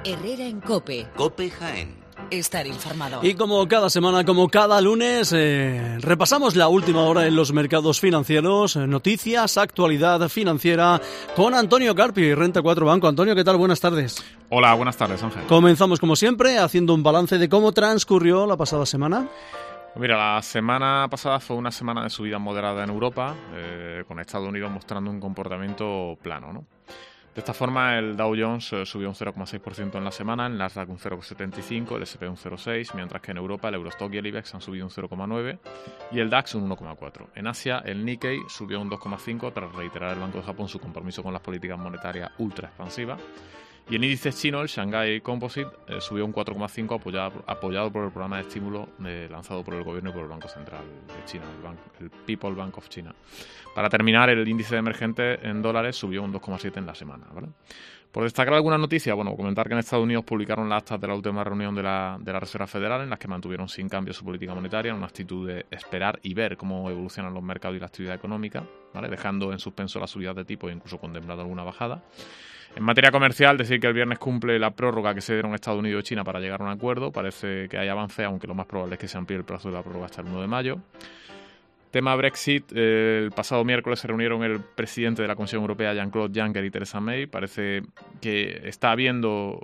Herrera en COPE. COPE Jaén. Estar informado. Y como cada semana, como cada lunes, repasamos la última hora en los mercados financieros, noticias, actualidad financiera, con Antonio Carpi, Renta 4 Banco. Antonio, ¿qué tal? Buenas tardes. Hola, buenas tardes, Ángel. Comenzamos, como siempre, haciendo un balance de cómo transcurrió la pasada semana. Mira, la semana pasada fue una semana de subida moderada en Europa, con Estados Unidos mostrando un comportamiento plano, ¿no? De esta forma, el Dow Jones subió un 0,6% en la semana, el Nasdaq un 0,75%, el S&P un 0,6%, mientras que en Europa el Eurostock y el IBEX han subido un 0,9% y el DAX un 1,4%. En Asia, el Nikkei subió un 2,5% tras reiterar el Banco de Japón su compromiso con las políticas monetarias ultra expansivas. Y en índices chino, el Shanghai Composite subió un 4,5% apoyado por el programa de estímulo lanzado por el gobierno y por el Banco Central de China, el People Bank of China. Para terminar, el índice de emergentes en dólares subió un 2,7% en la semana, ¿vale? Por destacar algunas noticias, comentar que en Estados Unidos publicaron las actas de la última reunión de la Reserva Federal, en las que mantuvieron sin cambio su política monetaria, en una actitud de esperar y ver cómo evolucionan los mercados y la actividad económica, ¿vale? Dejando en suspenso las subidas de tipo e incluso contemplando alguna bajada. En materia comercial, decir que el viernes cumple la prórroga que se dieron Estados Unidos y China para llegar a un acuerdo. Parece que hay avance, aunque lo más probable es que se amplíe el plazo de la prórroga hasta el 1 de mayo. Tema Brexit, el pasado miércoles se reunieron el presidente de la Comisión Europea, Jean-Claude Juncker, y Theresa May. Parece que está habiendo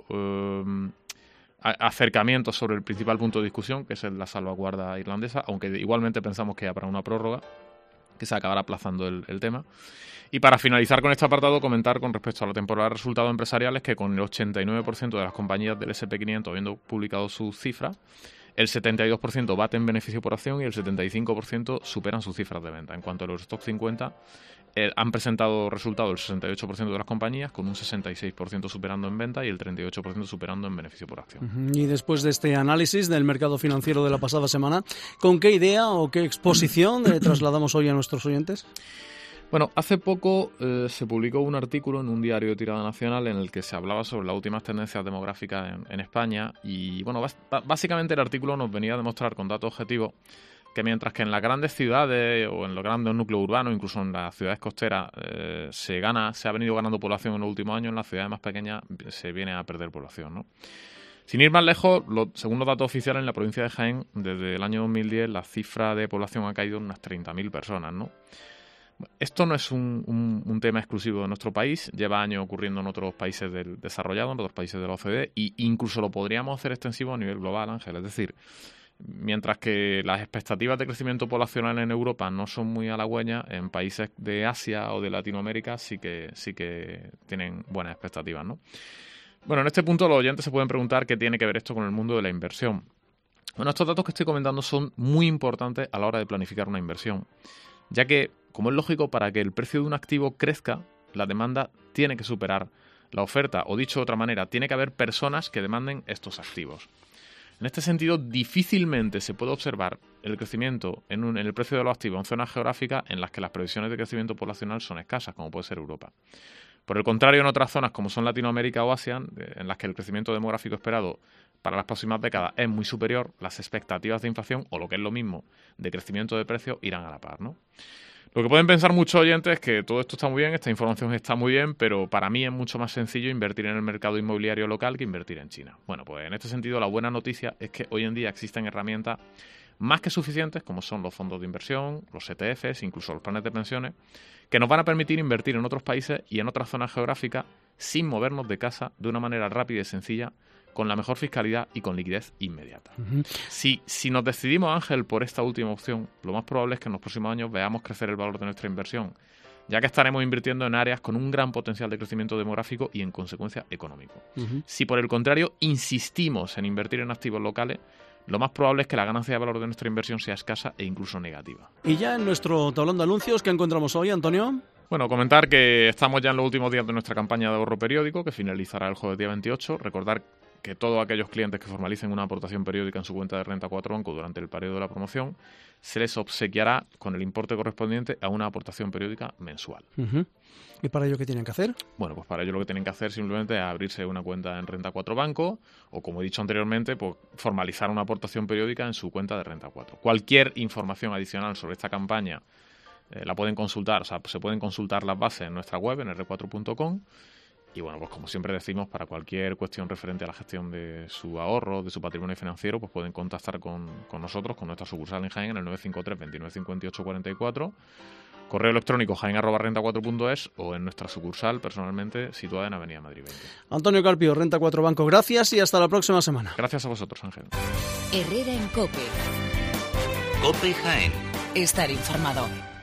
acercamientos sobre el principal punto de discusión, que es la salvaguarda irlandesa, aunque igualmente pensamos que habrá una prórroga, que se acabará aplazando el tema. Y para finalizar con este apartado, comentar con respecto a la temporada de resultados empresariales que con el 89% de las compañías del S&P 500 habiendo publicado sus cifras, el 72% baten beneficio por acción y el 75% superan sus cifras de venta. En cuanto a los Stock 50, han presentado resultados el 68% de las compañías, con un 66% superando en venta y el 38% superando en beneficio por acción. Y después de este análisis del mercado financiero de la pasada semana, ¿con qué idea o qué exposición trasladamos hoy a nuestros oyentes? Bueno, hace poco se publicó un artículo en un diario de tirada nacional en el que se hablaba sobre las últimas tendencias demográficas en España y, básicamente el artículo nos venía a demostrar con datos objetivos que mientras que en las grandes ciudades o en los grandes núcleos urbanos, incluso en las ciudades costeras, se ha venido ganando población en los últimos años, en las ciudades más pequeñas se viene a perder población, ¿no? Sin ir más lejos, según los datos oficiales, en la provincia de Jaén, desde el año 2010, la cifra de población ha caído en unas 30.000 personas, ¿no? Esto no es un tema exclusivo de nuestro país, lleva años ocurriendo en otros países desarrollados, en otros países de la OCDE, e incluso lo podríamos hacer extensivo a nivel global, Ángel. Es decir, mientras que las expectativas de crecimiento poblacional en Europa no son muy halagüeñas, en países de Asia o de Latinoamérica sí que tienen buenas expectativas, ¿no? Bueno, en este punto los oyentes se pueden preguntar qué tiene que ver esto con el mundo de la inversión. Bueno, estos datos que estoy comentando son muy importantes a la hora de planificar una inversión, ya que, como es lógico, para que el precio de un activo crezca, la demanda tiene que superar la oferta, o dicho de otra manera, tiene que haber personas que demanden estos activos. En este sentido, difícilmente se puede observar el crecimiento en el precio de los activos en zonas geográficas en las que las previsiones de crecimiento poblacional son escasas, como puede ser Europa. Por el contrario, en otras zonas como son Latinoamérica o Asia, en las que el crecimiento demográfico esperado para las próximas décadas es muy superior, las expectativas de inflación, o lo que es lo mismo, de crecimiento de precios, irán a la par, ¿no? Lo que pueden pensar muchos oyentes es que todo esto está muy bien, esta información está muy bien, pero para mí es mucho más sencillo invertir en el mercado inmobiliario local que invertir en China. Bueno, pues en este sentido la buena noticia es que hoy en día existen herramientas más que suficientes, como son los fondos de inversión, los ETFs, incluso los planes de pensiones, que nos van a permitir invertir en otros países y en otras zonas geográficas sin movernos de casa, de una manera rápida y sencilla, con la mejor fiscalidad y con liquidez inmediata. Si nos decidimos, Ángel, por esta última opción, lo más probable es que en los próximos años veamos crecer el valor de nuestra inversión, ya que estaremos invirtiendo en áreas con un gran potencial de crecimiento demográfico y, en consecuencia, económico. Si, por el contrario, insistimos en invertir en activos locales, lo más probable es que la ganancia de valor de nuestra inversión sea escasa e incluso negativa. Y ya en nuestro tablón de anuncios, ¿qué encontramos hoy, Antonio? Bueno, comentar que estamos ya en los últimos días de nuestra campaña de ahorro periódico, que finalizará el jueves día 28. Recordar que todos aquellos clientes que formalicen una aportación periódica en su cuenta de Renta 4 Banco durante el periodo de la promoción, se les obsequiará con el importe correspondiente a una aportación periódica mensual. ¿Y para ello qué tienen que hacer? Bueno, pues para ello lo que tienen que hacer simplemente es abrirse una cuenta en Renta 4 Banco o, como he dicho anteriormente, pues formalizar una aportación periódica en su cuenta de Renta 4. Cualquier información adicional sobre esta campaña la pueden consultar, o sea, se pueden consultar las bases en nuestra web, en r4.com. Y bueno, pues como siempre decimos, para cualquier cuestión referente a la gestión de su ahorro, de su patrimonio financiero, pues pueden contactar con nosotros, con nuestra sucursal en Jaén, en el 953 29 58 44, correo electrónico jaen@renta4.es o en nuestra sucursal, personalmente, situada en Avenida Madrid 20. Antonio Carpio, Renta 4 Banco, gracias y hasta la próxima semana. Gracias a vosotros, Ángel. Herrera en COPE. COPE Jaén. Estar informado.